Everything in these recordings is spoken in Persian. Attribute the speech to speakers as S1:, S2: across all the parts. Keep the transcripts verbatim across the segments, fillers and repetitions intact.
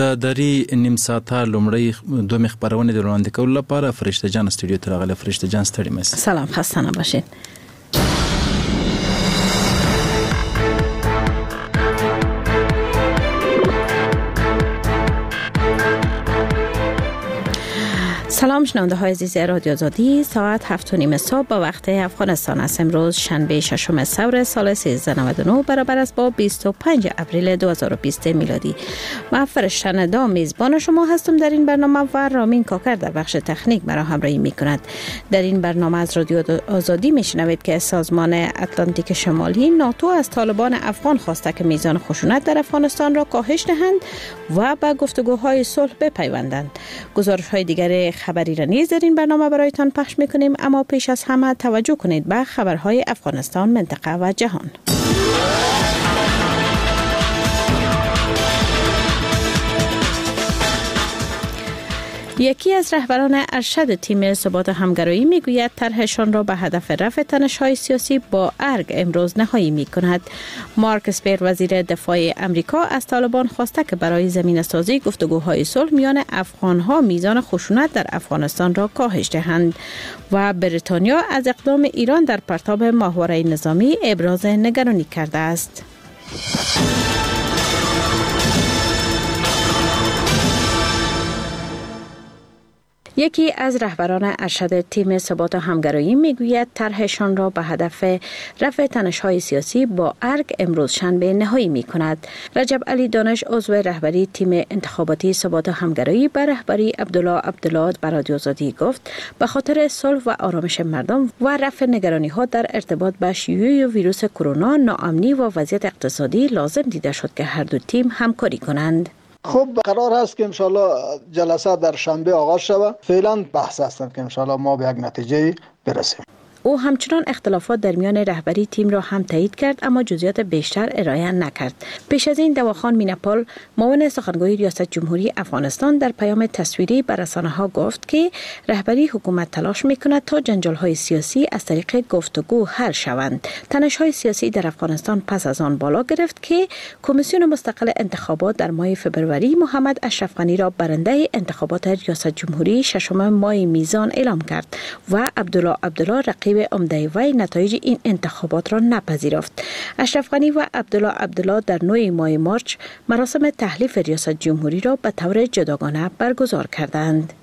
S1: د ری نیم ساعته لومړی دوه خبرونه د وړاندې کولو لپاره فرشته جان استودیو ته راغله. فرشته جان ستړي مشه.
S2: سلام، خسته نباشید. سلام شنونده های عزیز رادیو آزادی، ساعت هفت و نیم صبح به وقت افغانستان است. امروز شنبه ششم ثور سال سیزده نود و نه برابر است با بیست و پنج اپریل دو هزار و بیست میلادی. من فرشته ندا میزبان شما هستم در این برنامه و رامین کاکر در بخش تکنیک مرا همراهی می کند. در این برنامه از رادیو آزادی میشنوید که سازمان اتلانتیک شمالی ناتو از طالبان افغان خواسته که میزان خشونت در افغانستان را کاهش دهند و به گفتگوهای صلح بپیوندند. گزارش های دیگر خبری را نیز در این برنامه برایتان پخش میکنیم، اما پیش از همه توجه کنید به خبرهای افغانستان، منطقه و جهان. یکی از رهبران ارشد تیم ثبات همگرایی میگوید طرحشان را به هدف رفع تنش‌های سیاسی با ارگ امروز نهایی می‌کند. مارک اسپر وزیر دفاع امریکا از طالبان خواسته که برای زمینه‌سازی گفتگوهای صلح میان افغان‌ها میزان خشونت در افغانستان را کاهش دهند و بریتانیا از اقدام ایران در پرتاب ماهواره نظامی ابراز نگرانی کرده است. یکی از رهبران ارشد تیم ثبات همگرایی میگوید طرحشان را به هدف رفع تنش‌های سیاسی با ارگ امروز شنبه نهایی می‌کند. رجب علی دانش عضو رهبری تیم انتخاباتی ثبات همگرایی به رهبری عبدالله عبدالله به رادیو آزادی گفت به خاطر صلح و آرامش مردم و رفع نگرانی‌ها در ارتباط با شیوع ویروس کرونا، ناامنی و وضعیت اقتصادی لازم دیده شد که هر دو تیم همکاری کنند.
S3: خب قرار هست که انشالله جلسه در شنبه آغاز شود. فعلا بحث هستند که انشالله ما به یک نتیجه برسیم.
S2: او همچنان اختلافات در میان رهبری تیم را هم تایید کرد، اما جزئیات بیشتر ارائه نکرد. پیش از این دواخان میناپال معاون سخنگوی ریاست جمهوری افغانستان در پیام تصویری به رسانه‌ها گفت که رهبری حکومت تلاش می‌کند تا جنجال‌های سیاسی از طریق گفتگو حل شوند. تنش‌های سیاسی در افغانستان پس از آن بالا گرفت که کمیسیون مستقل انتخابات در ماه فوریه محمد اشرف غنی را برنده انتخابات ریاست جمهوری ششم ماه میزان اعلام کرد و عبدالله عبدالله رقیب عمده وی نتایج این انتخابات را نپذیرفت. اشرف غنی و عبدالله عبدالله در نهم ماه مارس مراسم تحلیف ریاست جمهوری را به طور جداگانه برگزار کردند.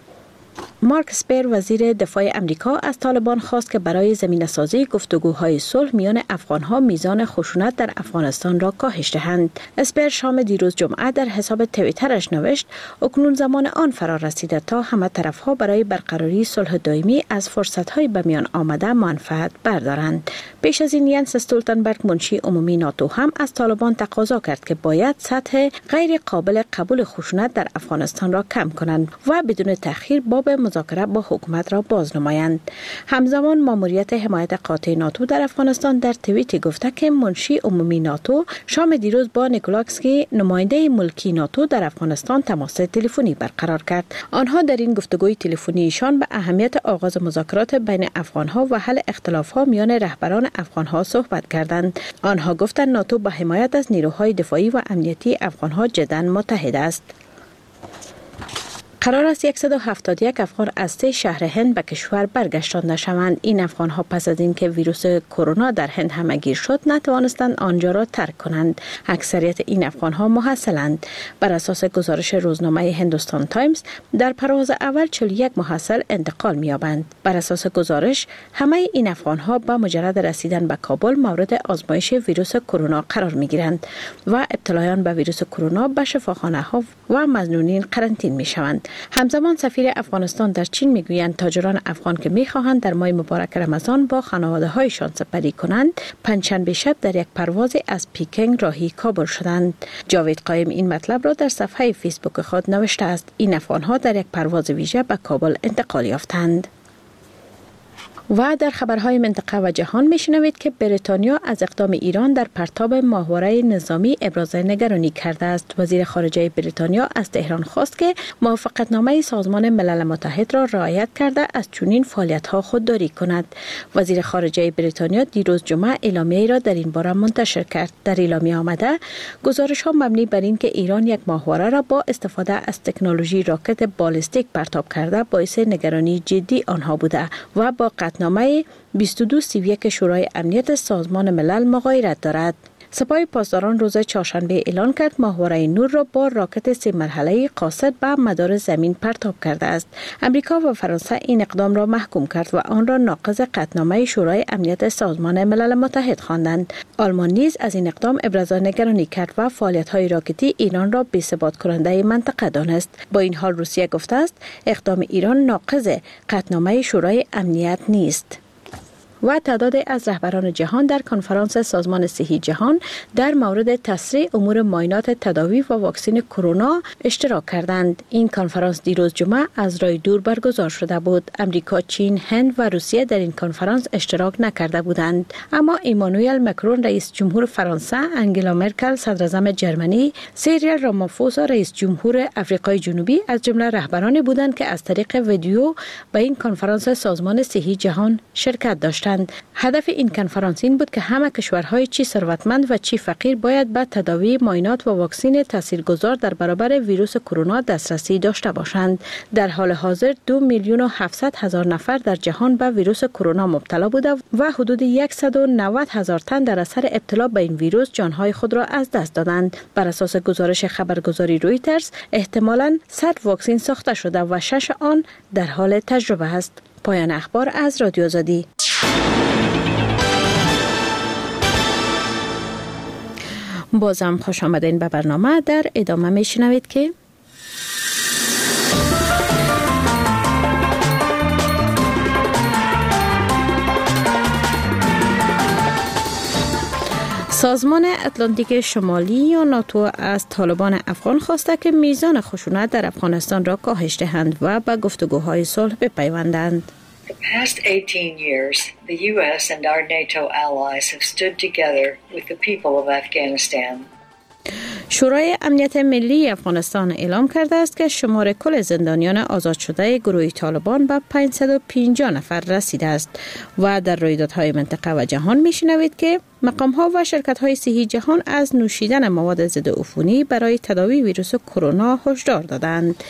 S2: مارک اسپر وزیر دفاع امریکا از طالبان خواست که برای زمینه‌سازی گفتگوهای صلح میان افغان‌ها میزان خشونت در افغانستان را کاهش دهند. اسپر شام دیروز جمعه در حساب توییترش نوشت اکنون زمان آن فرا رسیده تا همه طرف‌ها برای برقراری صلح دائمی از فرصت‌های به میان آمده منفعت بردارند. پیش از این ینس استولتنبرگ منشی عمومی ناتو هم از طالبان تقاضا کرد که باید سطح غیر قابل قبول خشونت در افغانستان را کم کنند و بدون تأخیر باب مذاکره با حکومت را باز نمایند. همزمان ماموریت حمایت قاطع ناتو در افغانستان در توییتی گفته که منشی عمومی ناتو شام دیروز با نیکولاکسکی نماینده ملکی ناتو در افغانستان تماس تلفنی برقرار کرد. آنها در این گفتگوی تلفنی ایشان به اهمیت آغاز مذاکرات بین افغانها و حل اختلافها میان رهبران افغانها صحبت کردند. آنها گفتند ناتو به حمایت از نیروهای دفاعی و امنیتی افغانها جداً متحد است. قرار است صد و هفتاد و یک افغان از سه شهر هند به کشور برگشتانده شوند. این افغان‌ها پس از اینکه ویروس کرونا در هند همه‌گیر شد نتوانستند آنجا را ترک کنند. اکثریت این افغان‌ها محصلند. بر اساس گزارش روزنامه هندوستان تایمز در پرواز اول چهل و یک محصل انتقال می‌یابند. بر اساس گزارش همه این افغان‌ها با مجرد رسیدن به کابل مورد آزمایش ویروس کرونا قرار می‌گیرند و ابتلایان به ویروس کرونا به شفاخانه‌ها و مظنونین قرنطینه می‌شوند. همزمان سفیر افغانستان در چین میگویند تاجران افغان که میخواهند در ماه مبارک رمضان با خانواده هایشان سپری کنند پنجشنبه شب در یک پرواز از پیکنگ راهی کابل شدند. جاوید قایم این مطلب را در صفحه فیسبوک خود نوشته است. این افغان ها در یک پرواز ویژه به کابل انتقال یافتند. و در خبرهای منطقه و جهان میشنوید که بریتانیا از اقدام ایران در پرتاب ماهواره نظامی ابراز نگرانی کرده است. وزیر خارجه بریتانیا از تهران خواست که موافقتنامه سازمان ملل متحد را رعایت کرده از چنین فعالیت‌ها خودداری کند. وزیر خارجه بریتانیا دیروز جمعه اعلامیه‌ای را در این باره منتشر کرد. در اعلامیه آمده گزارش‌ها مبنی بر این که ایران یک ماهواره را با استفاده از تکنولوژی راکت بالستیک پرتاب کرده باعث نگرانی جدی آنها بوده و با نامه بیست و دو سی و یک شورای امنیت سازمان ملل مغایرت دارد. سپاه پاسداران روز چهارشنبه اعلان کرد ماهواره نور را با راکت سه مرحله‌ای قاصد به مدار زمین پرتاب کرده است. امریکا و فرانسه این اقدام را محکوم کرد و آن را ناقض قطعنامه شورای امنیت سازمان ملل متحد خواندند. آلمان نیز از این اقدام ابراز نگرانی کرد و فعالیت‌های راکتی ایران را بی‌ثبات کننده منطقه دانست. با این حال روسیه گفته است اقدام ایران ناقض قطعنامه شورای امنیت نیست. و تعدادی از رهبران جهان در کنفرانس سازمان صحی جهان در مورد تسریع امور معاینات تداوی و واکسن کرونا اشتراک کردند. این کنفرانس دیروز جمعه از راه دور برگزار شده بود. امریکا، چین، هند و روسیه در این کنفرانس اشتراک نکرده بودند. اما ایمانوئل مکرون رئیس جمهور فرانسه، انگلا مرکل صدر اعظم جرمنی، سیریل رامافوسا رئیس جمهور آفریقای جنوبی از جمله رهبرانی بودند که از طریق ویدیو به این کنفرانس سازمان صحی جهان شرکت داشتند. هدف این کنفرانس این بود که همه کشورهای چی ثروتمند و چی فقیر باید به تداوی، معاینات و واکسن تاثیرگذار در برابر ویروس کرونا دسترسی داشته باشند. در حال حاضر دو میلیون و هفتصد هزار نفر در جهان به ویروس کرونا مبتلا بوده و حدود صد و نود هزار تن در اثر ابتلا به این ویروس جانهای خود را از دست دادند. بر اساس گزارش خبرگزاری رویترز احتمالاً صد واکسن ساخته شده و شش آن در حال تجربه است. پایان اخبار از رادیو آزادی. بازم خوش آمدین به برنامه. در ادامه میشنوید که سازمان اتلانتیک شمالی یا ناتو از طالبان افغان خواسته که میزان خشونت در افغانستان را کاهش دهند و به گفتگوهای صلح بپیوندند.
S4: The past eighteen years, the U S and our NATO allies have stood together with the people of Afghanistan.
S2: شورای امنیت ملی افغانستان اعلام کرده است که شمار کل زندانیان آزاد شده گروه طالبان به پانصد و پنجاه نفر رسیده است و در رویدادهای منطقه و جهان میشنوید که مقام‌ها و شرکت‌های صحی جهان از نوشیدن مواد ضد عفونی برای تداوی ویروس کرونا هشدار دادند.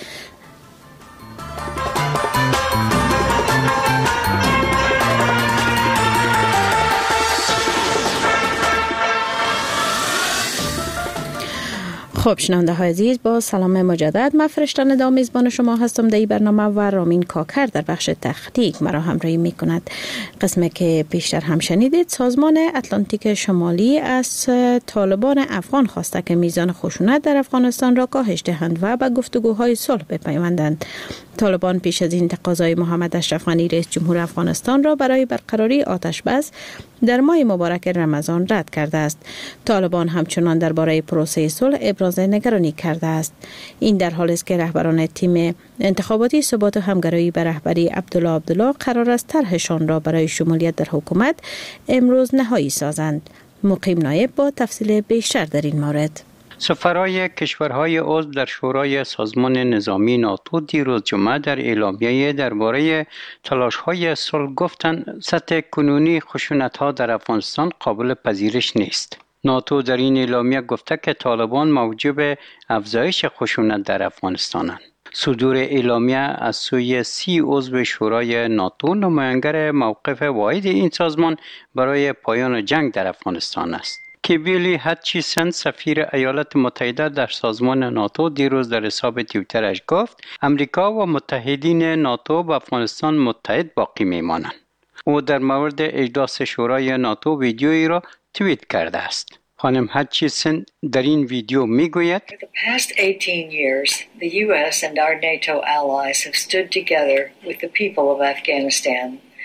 S2: خب شنونده های عزیز، با سلام مجدد. من فرشته ندا میزبان شما هستم در این برنامه و رامین کاکر در بخش تخنیک مرا همراهی میکند. قسمه که پیشتر هم شنیدید، سازمان اتلانتیک شمالی از طالبان افغان خواسته که میزان خشونت در افغانستان را کاهش دهند و به گفتگوهای صلح بپیوندند. طالبان پیش از این تقاضای محمد اشرف غنی رئیس جمهور افغانستان را برای برقراری آتش بس در ماه مبارک رمضان رد کرده است. طالبان همچنان درباره پروسه صلح ابراز نگرانی کرده است. این در حالی است که رهبران تیم انتخاباتی ثبات و همگرایی به رهبری عبدالله عبدالله قرار است طرحشان را برای شمولیت در حکومت امروز نهایی سازند. مقیم نایب با تفصیل بیشتر در این مورد.
S5: سفرای کشورهای عضو در شورای سازمان نظامی ناتو دیروز جمعه در اعلامیه درباره تلاش‌های صلح گفتند سطح کنونی خشونت‌ها در افغانستان قابل پذیرش نیست. ناتو در این اعلامیه گفته که طالبان موجب افزایش خشونت در افغانستانند. صدور اعلامیه از سوی سی عضو شورای ناتو نمایانگر موقف واحد این سازمان برای پایان جنگ در افغانستان است. کیبیلی هاتچیسن سفیر ایالات متحده در سازمان ناتو دیروز در حساب توییترش گفت امریکا و متحدین ناتو با افغانستان متحد باقی میمانند. او در مورد اجلاس شورای ناتو ویدیویی را توییت کرده است. خانم هاتچیسن در این ویدیو میگوید
S4: For the past eighteen years, the U S and our NATO allies have stood together with the people of Afghanistan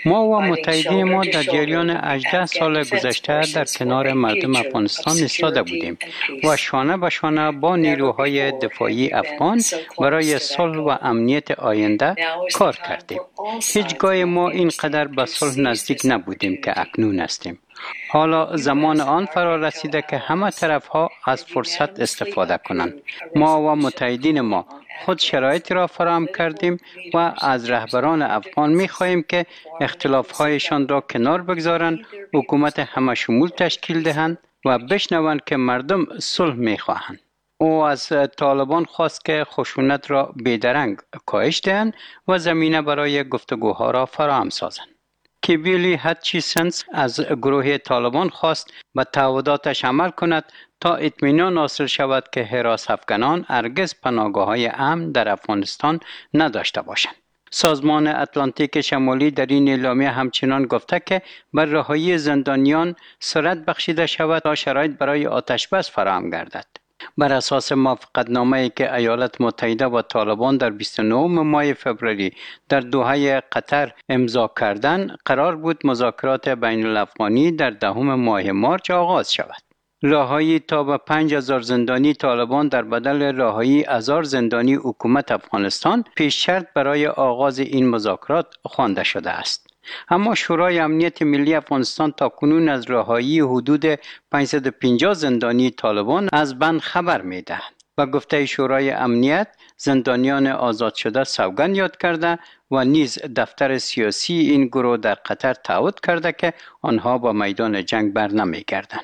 S5: ما و متحدین ما در جریان هجده سال گذشته در کنار مردم افغانستان ایستاده بودیم و شانه به شانه با نیروهای دفاعی افغان برای صلح و امنیت آینده کار کردیم. هیچگاه ما اینقدر به صلح نزدیک نبودیم که اکنون هستیم. حالا زمان آن فرا رسیده که همه طرفها از فرصت استفاده کنند. ما و متحدین ما خود شرایط را فراهم کردیم و از رهبران افغان می خواهیم که اختلاف‌هایشان را کنار بگذارند، حکومت همه شمول تشکیل دهند و بشنوند که مردم صلح می خواهند. او از طالبان خواست که خشونت را بیدرنگ کاهش دهند و زمینه برای گفتگوها را فراهم سازند. کیبیلی هاتچیسنز از گروه طالبان خواست به تعهداتش عمل کند تا اطمینان حاصل شود که حراس افغانان هرگز پناهگاه‌های امن در افغانستان نداشته باشند. سازمان اتلانتیک شمالی در این اعلامیه همچنان گفته که بر رهایی زندانیان سرعت بخشیده شود تا شرایط برای آتش‌بس فراهم گردد. بر اساس موافقتنامه‌ای که ایالات متحده و طالبان در بیست و نهم ماه فوریه در دوحه قطر امضا کردند، قرار بود مذاکرات بین الافغانی در دهم ماه مارس آغاز شود. رهایی تا به پنج هزار زندانی طالبان در بدل رهایی هزار زندانی حکومت افغانستان پیش شرط برای آغاز این مذاکرات خوانده شده است. اما شورای امنیت ملی افغانستان تاکنون از رهایی حدود پانصد و پنجاه زندانی طالبان از بند خبر می‌دهد. و گفته شورای امنیت زندانیان آزاد شده سوگند یاد کرده و نیز دفتر سیاسی این گروه در قطر تعهد کرده که آنها با میدان جنگ بر نمیگردند.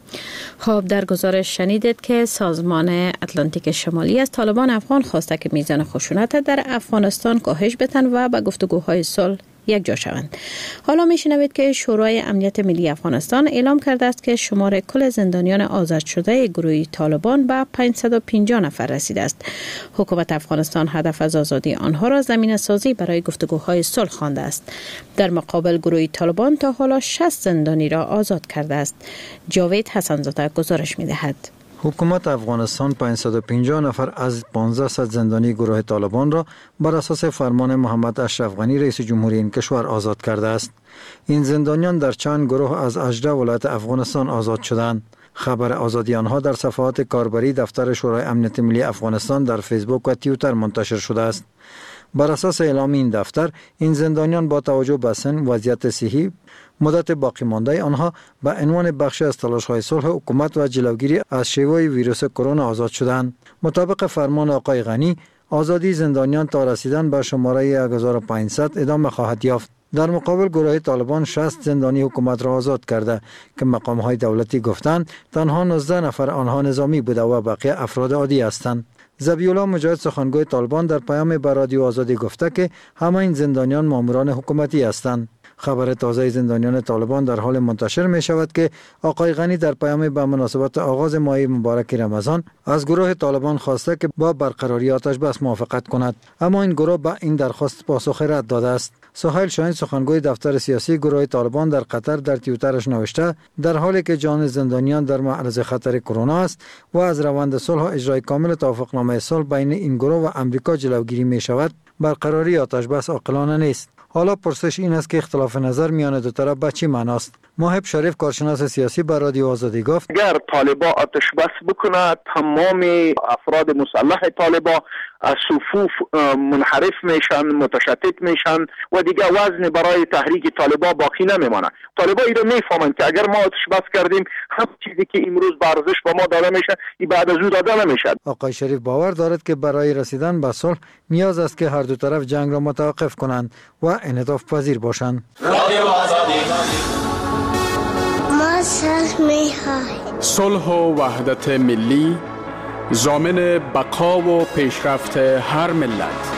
S2: خب در گزارش شنیدید که سازمان اتلانتیک شمالی از طالبان افغان خواسته که میزان خشونت در افغانستان کاهش بدهند و به گفتگوهای صلح یک جا شوند. حالا میشنوید که شورای امنیت ملی افغانستان اعلام کرده است که شمار کل زندانیان آزاد شده گروه طالبان به پانصد و پنجاه نفر رسیده است. حکومت افغانستان هدف از آزادی آنها را زمینه سازی برای گفتگوهای صلح خوانده است. در مقابل گروه طالبان تا حالا شصت زندانی را آزاد کرده است. جاوید حسن‌زاده گزارش می‌دهد.
S6: حکومت افغانستان پانصد و پنجاه نفر از پانزده زندانی گروه طالبان را بر اساس فرمان محمد اشرف غنی رئیس جمهوری این کشور آزاد کرده است. این زندانیان در چند گروه از هجده ولایت افغانستان آزاد شدند. خبر آزادی آنها در صفحات کاربری دفتر شورای امنیت ملی افغانستان در فیسبوک و توییتر منتشر شده است. بر اساس اعلام این دفتر، این زندانیان با توجه به سن، وضعیت صحی، مدت باقی مانده آنها به عنوان بخشی از تلاش‌های صلح حکومت و جلوگیری از شیوع ویروس کرونا آزاد شدند. مطابق فرمان آقای غنی، آزادی زندانیان تا رسیدن به شماره یک هزار و پانصد ادامه خواهد یافت. در مقابل گروه طالبان شصت زندانی حکومت را آزاد کرده که مقام‌های دولتی گفتند تنها نوزده نفر آنها نظامی بوده و بقیه افراد عادی هستند. ذبیح‌الله مجاهد سخنگوی طالبان در پیام به رادیو آزادی گفته که همه این زندانیان ماموران حکومتی هستند. خبر تازه زندانیان طالبان در حال منتشر می شود که آقای غنی در پیام به مناسبت آغاز ماه مبارک رمضان از گروه طالبان خواسته که با برقراری آتش بس موافقت کند، اما این گروه به این درخواست پاسخ رد داده است. سهیل شاهین سخنگوی دفتر سیاسی گروه طالبان در قطر در توییترش نوشته در حالی که جان زندانیان در معرض خطر کرونا است و از روند صلح و اجرای کامل توافقنامه صلح بین این گروه و امریکا جلوگیری می شود، برقراری آتش بس عاقلانه نیست. حالا پرسش این است که اختلاف نظر میان دو طرف به چی معناست؟ محب شریف کارشناس سیاسی بر رادیو آزادی گفت
S7: اگر طالبا آتش بس بکنه تمام افراد مسلح طالبا از صفوف منحرف میشن، متشتت میشن و دیگه وزن برای تحریک طالبا باقی نمیمانه. طالبا ایرا میفهمن که اگر ما آتش بس کردیم هم چیزی که امروز به ارزش به ما داده میشه این بعد از او داده نمیشه.
S6: آقای شریف باور دارد که برای رسیدن به صلح نیاز است که هر دو طرف جنگ را متوقف کنند و انعطاف پذیر باشند.
S8: رادیو آزادی ما صلح می‌خواهیم. صلح و وحدت ملی ضامن بقا و پیشرفت هر ملت.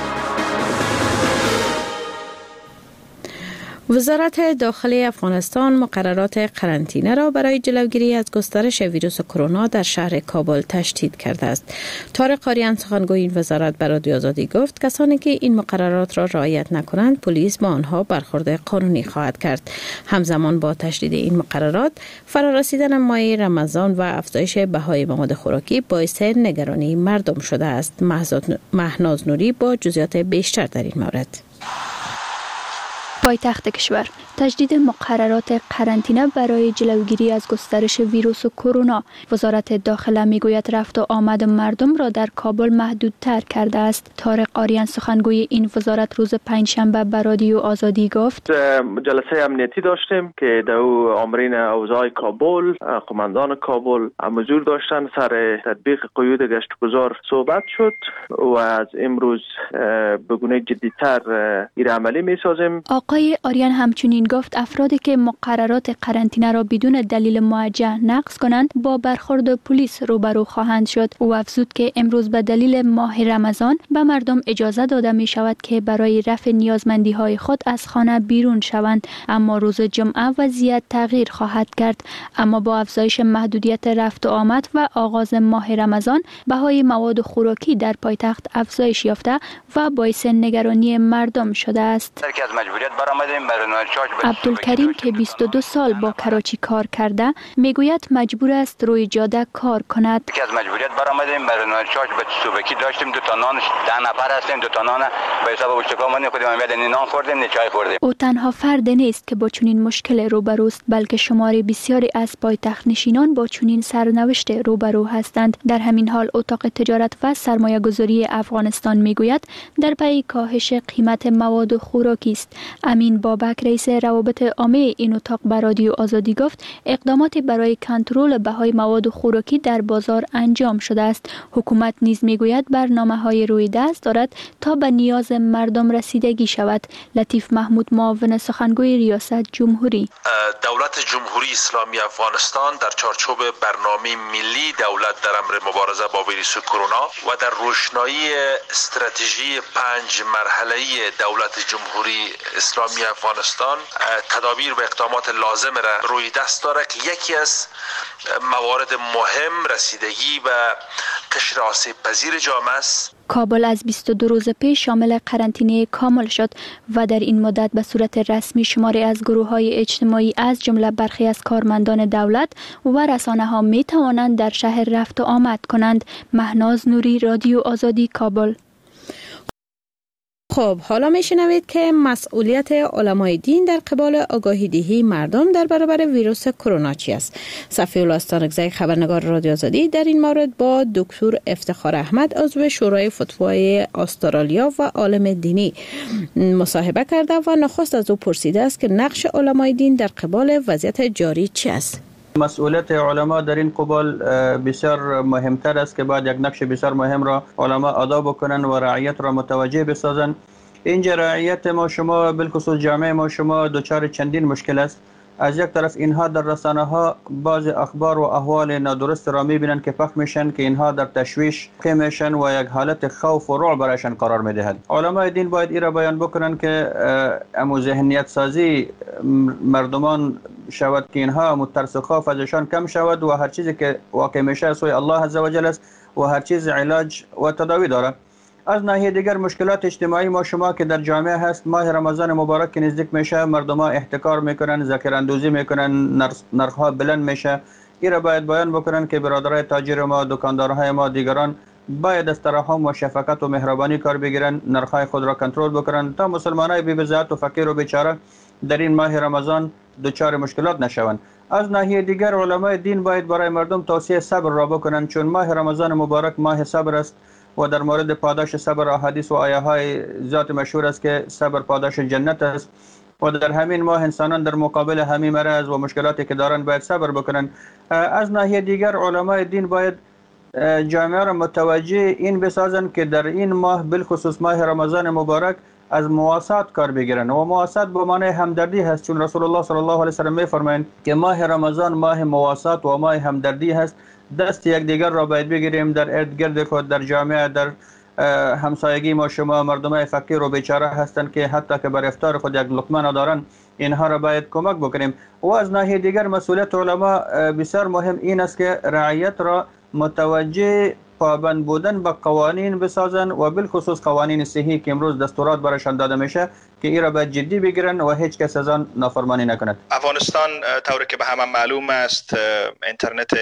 S2: وزارت داخلی افغانستان مقررات قرنطینه را برای جلوگیری از گسترش ویروس کرونا در شهر کابل تشدید کرده است. طارق قاریان سخنگوی این وزارت به رادیو آزادی گفت کسانی که این مقررات را رعایت نکنند پلیس با آنها برخورد قانونی خواهد کرد. همزمان با تشدید این مقررات فرارسیدن ماه رمضان و افزایش بهای مواد خوراکی باعث نگرانی مردم شده است. مهناز نوری با جزئیات بیشتر در این مورد.
S9: پایتخت کشور. تجدید مقررات قرنطینه برای جلوگیری از گسترش ویروس کرونا. وزارت داخله میگوید رفت و آمد مردم را در کابل محدودتر کرده است. طارق آریان سخنگوی این وزارت روز پنجشنبه به رادیو آزادی گفت
S10: جلسه امنیتی داشتیم که دو آمرین اوضاع کابل، قماندان کابل حضور داشتن، سر تطبیق قیود گشتگذار صحبت شد و از امروز به گونه جدی‌تر این عملی می‌سازیم.
S9: آقای آریان همچنین گفت افرادی که مقررات قرنطینه را بدون دلیل موجه نقض کنند با برخورد پلیس روبرو خواهند شد. او افزود که امروز به دلیل ماه رمضان به مردم اجازه داده می شود که برای رفع نیازمندی های خود از خانه بیرون شوند، اما روز جمعه وضعیت تغییر خواهد کرد. اما با افزایش محدودیت رفت و آمد و آغاز ماه رمضان بهای مواد خوراکی در پایتخت افزایش یافته و باعث نگرانی مردم شده است. عبدالکریم که بیست و دو سال با کراچی کار کرده میگوید مجبور است روی جاده کار کند.
S11: که از مجبوریت برآمدیم برای چاش به صبحی داشتیم، دو تا نان، ده نفر هستیم، دو تا نان به حساب اشتکامون خودمون میاد نان خوردیم، نه چای خوردیم.
S9: او تنها فرد نیست که با چنین مشکل روبروست، بلکه شمار بسیاری از پایتخت نشینان با چنین سرنوشت روبرو هستند. در همین حال اتاق تجارت و سرمایه گذاری افغانستان میگوید در پی کاهش قیمت مواد خوراکی است. امین بابک رئیس روابط عامه این اتاق به رادیو آزادی گفت اقدامات برای کنترل بهای مواد خوراکی در بازار انجام شده است. حکومت نیز میگوید برنامه‌های روی دست دارد تا به نیاز مردم رسیدگی شود. لطیف محمود معاون سخنگوی ریاست جمهوری:
S12: دولت جمهوری اسلامی افغانستان در چارچوب برنامه ملی دولت در امر مبارزه با ویروس کرونا و در روشنایی استراتژی پنج مرحله‌ای دولت جمهوری اسلامی افغانستان تدابیر و اقدامات لازم را روی دست دارد که یکی از موارد مهم رسیدگی و قشر آسیب پذیر جامعه است.
S9: کابل از بیست و دو روز پیش شامل قرنطینه کامل شد و در این مدت به صورت رسمی شماری از گروه‌های اجتماعی از جمله برخی از کارمندان دولت و رسانه‌ها می توانند در شهر رفت و آمد کنند. مهناز نوری، رادیو آزادی، کابل.
S2: خب حالا میشنوید که مسئولیت علمای دین در قبال آگاهی دهی مردم در برابر ویروس کرونا چی است؟ صفی الله استانکزی، خبرنگار رادیو آزادی، در این مورد با دکتر افتخار احمد عضو شورای فتوای استرالیا و عالم دینی مصاحبه کرده و نخست از او پرسیده است که نقش علمای دین در قبال وضعیت جاری چی است؟
S13: مسئولیت علما در این قبال بسیار مهمتر است که باید یک نقش بسیار مهم را علما ادا بکنند و رعیت را متوجه بسازند. اینجا رعیت ما شما بالخصوص جامعه ما شما دچار چندین مشکل است. از یک طرف اینها در رسانه ها بعض اخبار و احوال نادرست را میبینند که پخش میشن که اینها در تشویش میشن و یک حالت خوف و رعب برایشان قرار میدهد. علمای دین باید این را بیان بکنند که امو ذهنیت سازی مردمان شود که اینها مترس و خوف ازشان کم شود و هر چیزی که واقع میشه سوی الله عزوجل است و هر چیز علاج و تداوی دارد. از ناحیه دیگر مشکلات اجتماعی ما شما که در جامعه هست، ماه رمضان مبارک که نزدیک میشه مردم ها احتکار میکنن، ذکر اندوزی میکنن، نرخ ها بلند میشه. این را باید بیان بکنن که برادرای تاجر ما، دکاندارهای ما، دیگران باید از ترحم و شفقت و مهربانی کار بگیرن، نرخ های خود را کنترل بکنن تا مسلمانای بی بضاعت و فقیر و بیچاره در این ماه رمضان دچار مشکلات نشوند. از ناحیه دیگر علمای دین باید برای مردم توصیه صبر را بکنن، چون ماه رمضان مبارک ماه صبر است و در مورد پاداش صبر احادیث و آیه های ذات مشهور است که صبر پاداش جنت است و در همین ماه انسانان در مقابل همین مرض و مشکلاتی که دارند باید صبر بکنن. از ناحیه دیگر علمای دین باید جامعه را متوجه این بسازند که در این ماه بالخصوص ماه رمضان مبارک از مواسات کار بگیرن و مواسات به معنی همدردی هست، چون رسول الله صلی الله علیه و سلم میفرمایند که ماه رمضان ماه مواسات و ماه همدردی هست. دست یک دیگر را باید بگیریم در ارد گرد خود، در جامعه، در همسایگی ما شما مردم فقیر و بیچاره هستند که حتی که بر افطار خود یک لقمه ندارن، اینها را باید کمک بکنیم. و از ناحیه دیگر مسئولیت علما بسیار مهم این است که رعیت را متوجه پابند بودن به قوانین بسازن و بالخصوص قوانین صحی که امروز دستورات برایشان داده میشه که این را باید جدی بگیرن و هیچ کس از آن نافرمانی نکند.
S12: افغانستان طوری که به همه معلوم است اینترنت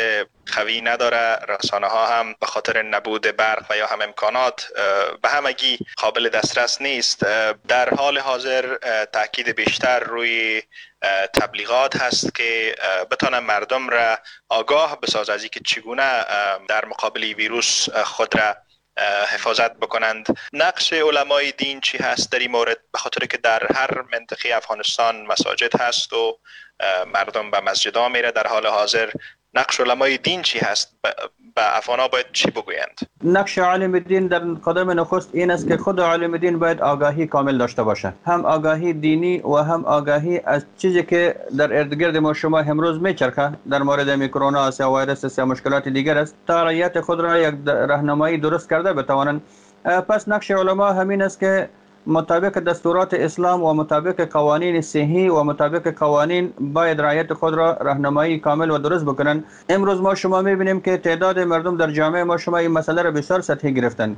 S14: قوی نداره. رسانه ها هم به خاطر نبود برق و یا هم امکانات به همگی قابل دسترس نیست. در حال حاضر تاکید بیشتر روی تبلیغات هست که بتانه مردم را آگاه بسازه از اینکه چگونه در مقابل ویروس خود را حفاظت بکنند. نقش علمای دین چی هست در این مورد؟ به خاطر که در هر منطقه افغانستان مساجد هست و مردم به مسجدها میره. در حال حاضر نقش علمای دین چی هست؟ به افغانا باید چی بگویند؟
S13: نقش عالم دین در قدم نخست این است که خود عالم دین باید آگاهی کامل داشته باشه، هم آگاهی دینی و هم آگاهی از چیزی که در اردگرد ما شما امروز میچرخه در مورد کرونا است یا ویروس است یا مشکلات دیگر است، تا رعیت خود را یک راهنمایی درست کرده بتوانند. پس نقش علما همین است که مطابق دستورات اسلام و مطابق قوانین صحی و مطابق قوانین باید رعایت خود را راهنمایی کامل و درست بکنند. امروز ما شما میبینیم که تعداد مردم در جامعه ما شما این مسئله را بسیار سطحی گرفتن.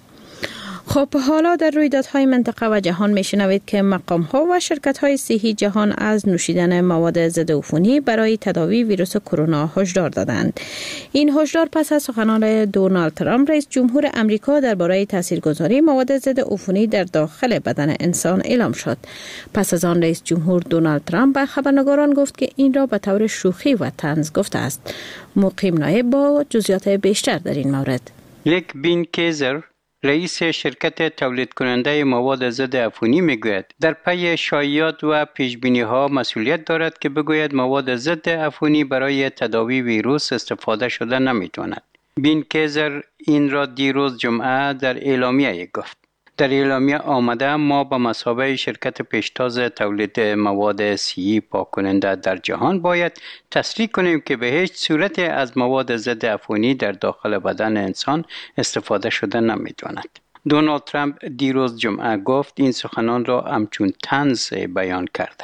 S2: خب حالا در رویدادهای منطقه و جهان میشنوید که مقام‌ها و شرکت‌های صحی جهان از نوشیدن مواد ضد عفونی برای تداوی ویروس کرونا هشدار دادند. این هشدار پس از سخنان دونالد ترامپ رئیس جمهور امریکا درباره تاثیرگذاری مواد ضد عفونی در داخل بدن انسان اعلام شد. پس از آن رئیس جمهور دونالد ترامپ به خبرنگاران گفت که این را به طور شوخی و طنز گفته است. مقیم نایب با جزئیات بیشتر در این مورد.
S5: لیک بین کیزر رئیس شرکت تولید کننده مواد ضد عفونی میگوید در پی شایعات و پیشبینی ها مسئولیت دارد که بگوید مواد ضد عفونی برای تداوی ویروس استفاده شده نمیتواند. بین کیزر این را دیروز جمعه در اعلامیه گفت. در اعلامیه آمده ما به مثابه شرکت پیشتاز تولید مواد صحی پاک کننده در جهان باید تصریح کنیم که به هیچ صورت از مواد ضد عفونی در داخل بدن انسان استفاده شده نمیتواند. دونالد ترامپ دیروز جمعه گفت این سخنان را همچون طنز بیان کرده.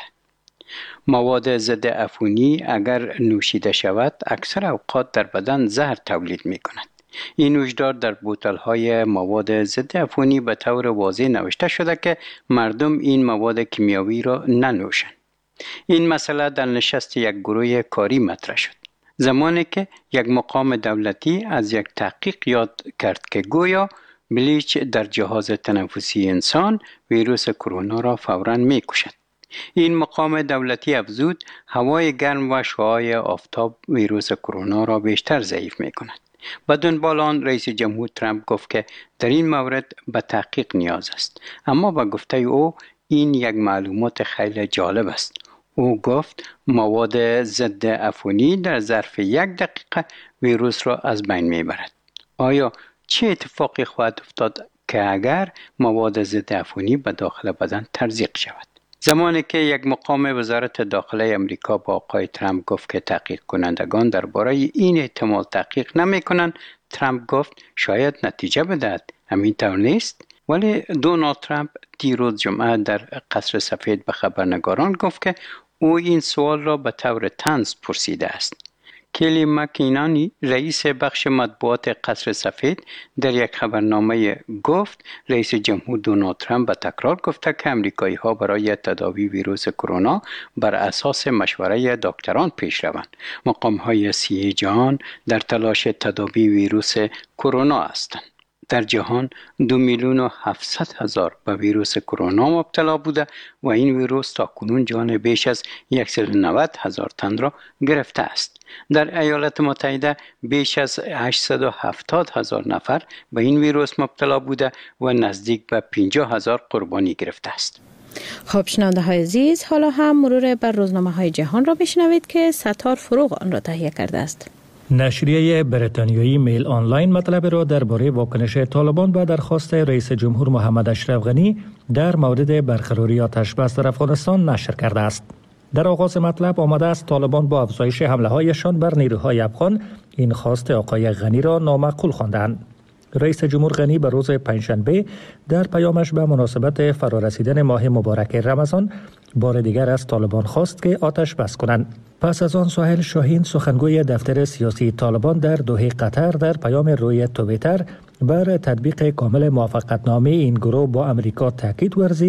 S5: مواد ضد عفونی اگر نوشیده شود اکثر اوقات در بدن زهر تولید می کند. این هشدار در بوتل‌های مواد ضد عفونی به طور واضح نوشته شده که مردم این مواد کیمیاوی را ننوشند. این مسئله در نشست یک گروه کاری مطرح شد. زمانی که یک مقام دولتی از یک تحقیق یاد کرد که گویا بلیچ در جهاز تنفسی انسان ویروس کرونا را فوراً می‌کشد. این مقام دولتی افزود هوای گرم و شعاع آفتاب ویروس کرونا را بیشتر ضعیف می‌کند. با دنبال آن رئیس جمهور ترامپ گفت که در این مورد به تحقیق نیاز است، اما با گفته او این یک معلومات خیلی جالب است. او گفت مواد ضد عفونی در ظرف یک دقیقه ویروس را از بین میبرد. آیا چه اتفاقی خواهد افتاد که اگر مواد ضد عفونی به داخل بدن تزریق شود؟ زمانی که یک مقام وزارت داخله امریکا با آقای ترامپ گفت که تحقیق کنندگان درباره این احتمال تحقیق نمی کنند، ترامپ گفت شاید نتیجه بدهد. همین طور نیست؟ ولی دونالد ترامپ دیروز جمعه در قصر سفید به خبرنگاران گفت که او این سوال را به طور طنز پرسیده است. کلی مکینانی رئیس بخش مطبوعات قصر سفید در یک خبرنامه گفت رئیس جمهور دونالد ترامپ به تکرار گفته که امریکایی ها برای تداوی ویروس کرونا بر اساس مشوره دکتران پیش روند. مقام های صحی جهان در تلاش تداوی ویروس کرونا هستند. در جهان دو میلیون و هفتصد هزار به ویروس کرونا مبتلا بوده و این ویروس تا کنون جان بیش از صد و نود هزار تن را گرفته است. در ایالات متحده بیش از هشتصد و هفتاد هزار نفر به این ویروس مبتلا بوده و نزدیک به پنجاه هزار قربانی گرفته است.
S2: خب شنونده های عزیز، حالا هم مرور بر روزنامه های جهان را بشنوید که ستار فروغ آن را تهیه کرده است.
S15: نشریه بریتانیایی میل آنلاین مطلب را درباره واکنش طالبان به درخواست رئیس جمهور محمد اشرف غنی در مورد برقراری آتش‌بس در افغانستان نشر کرده است. در آغاز مطلب آمده است طالبان با افزایش حمله هایشان بر نیروهای افغان این خواست آقای غنی را نامعقول خواندند. رئیس جمهور غنی به روز پنجشنبه در پیامش به مناسبت فرارسیدن ماه مبارک رمضان بار دیگر از طالبان خواست که آتش بس کنند. پس از آن سهیل شاهین سخنگوی دفتر سیاسی طالبان در دوحه قطر در پیام روی توییتر بر تطبیق کامل موافقتنامه این گروه با امریکا تاکید ورزید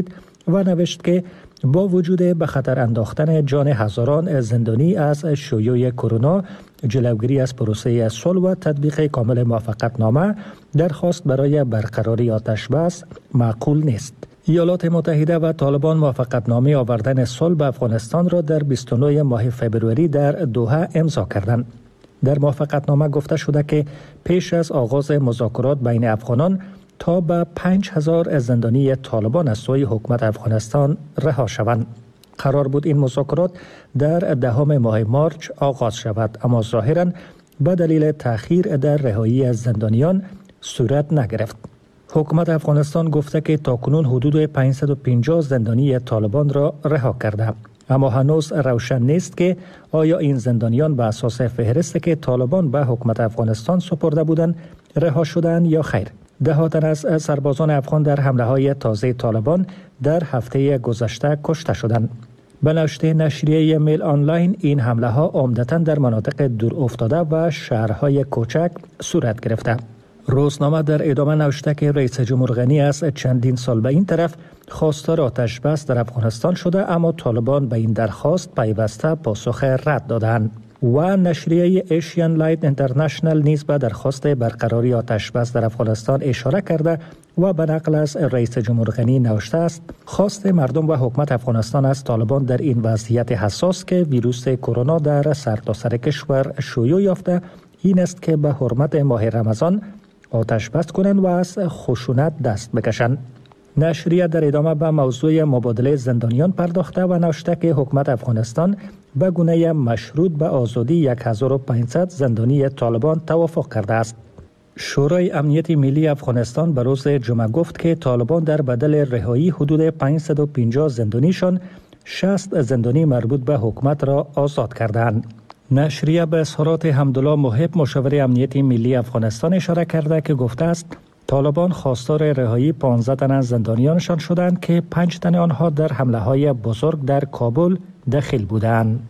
S15: و نوشت که با وجود به خطر انداختن جان هزاران زندانی از شیوع کرونا، جلوگیری از پروسه صلح و تطبیق کامل موافقتنامه، درخواست برای برقراری آتش بس معقول نیست. ایالات متحده و طالبان موافقتنامه آوردن صلح به افغانستان را در بیست و نه ماه فبروری در دوحه امضا کردند. در موافقتنامه گفته شده که پیش از آغاز مذاکرات بین افغانان تا به پنج هزار زندانی طالبان از سوی حکومت افغانستان رها شوند. قرار بود این مذاکرات در دهم ماه مارچ آغاز شود، اما ظاهراً به دلیل تأخیر در رهایی از زندانیان صورت نگرفت. حکومت افغانستان گفته که تاکنون حدود پانصد و پنجاه زندانی طالبان را رها کرده، اما هنوز روشن نیست که آیا این زندانیان به اساس فهرستی که طالبان به حکومت افغانستان سپرده بودند رها شدند یا خیر. ده تن از سربازان افغان در حمله های تازه طالبان در هفته گذشته کشته شدند. به نوشته نشریه میل آنلاین، این حمله ها عمدتاً در مناطق دور افتاده و شهرهای کوچک صورت گرفته. روزنامه در ادامه نوشته که رئیس جمهور غنی از چندین سال به این طرف خواستار آتش بس در افغانستان شده، اما طالبان به این درخواست پیوسته پاسخ رد دادند. و نشریه ایشین لایت اینترنشنال نیز به درخواست برقراری آتش بس در افغانستان اشاره کرده و به نقل از رئیس جمهور غنی نوشته است: خواست مردم و حکومت افغانستان از طالبان در این وضعیت حساس که ویروس کرونا در سرتاسر کشور شیوع یافته این است که به حرمت ماه رمضان آتش بس کنند و از خشونت دست بکشند. نشریه در ادامه به موضوع مبادله زندانیان پرداخته و نوشته که حکومت افغانستان به گونه مشروط به آزادی هزار و پانصد زندانی طالبان توافق کرده است. شورای امنیت ملی افغانستان به روز جمعه گفت که طالبان در بدل رهایی حدود پانصد و پنجاه زندانیشان شصت زندانی مربوط به حکومت را آزاد کردند. نشریه به اظهارات حمدالله محب، مشاور امنیت ملی افغانستان، اشاره کرده که گفته است طالبان خواستار رهایی پانزده تن از زندانیانشان شدند که پنج تن آنها در حمله های بزرگ در کابل دخیل بودند.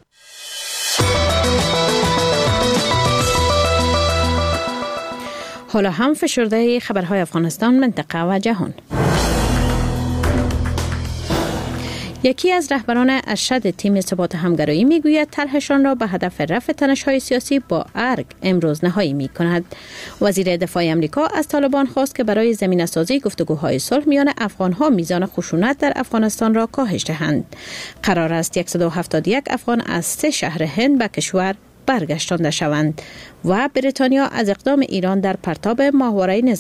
S2: حالا هم فشرده خبرهای افغانستان، منطقه و جهان. یکی از رهبران ارشد تیم ثبات همگرایی میگوید طرحشان را به هدف رفع تنش‌های سیاسی با ارگ امروز نهایی می کند. وزیر دفاع امریکا از طالبان خواست که برای زمینه‌سازی گفتگوهای صلح میان افغان‌ها میزان خشونت در افغانستان را کاهش دهند. قرار است صد و هفتاد و یک افغان از سه شهر هند به کشور برگشتانده شوند و بریتانیا از اقدام ایران در پرتاب ماهواره